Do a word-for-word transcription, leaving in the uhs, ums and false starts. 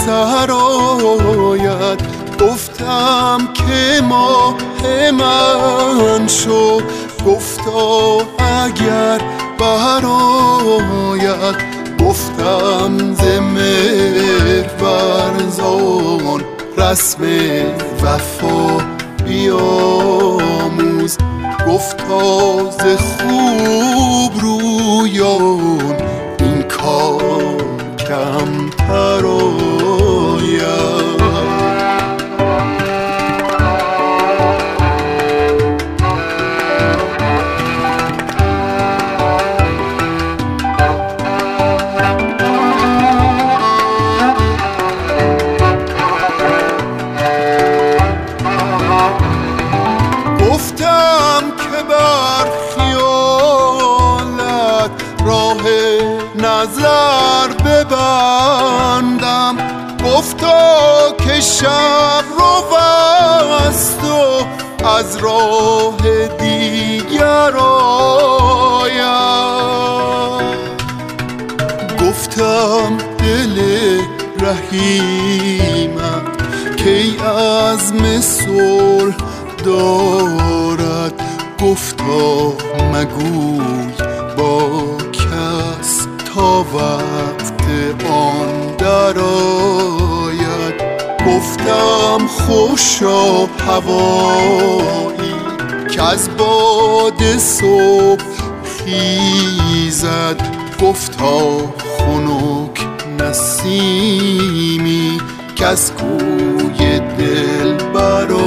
سرآید. گفتم که ماه من شو، گفتا اگر برآید. گفتم ز مهر ورزان رسم وفا بیاموز. گفتا ز خوب رویان این کار کمتر آید. گفتم که بر خیالت راه نظر ببندم. گفتا که شب رو بست و از راه دیگر آید. گفتم دل رحیمت کی عزم صلح دارد. گفتا مگوی با کس تا وقت آن درآید. گفتم خوشا هوایی که از باد صبح خیزد. گفتا خنک نسیمی که از کوی دل برآید.